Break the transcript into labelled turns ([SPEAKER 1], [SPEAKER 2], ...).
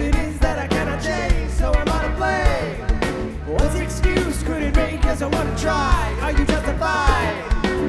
[SPEAKER 1] it is that I cannot change, so am I to blame? What's the excuse could it make? Cause I wanna try. Are you justified?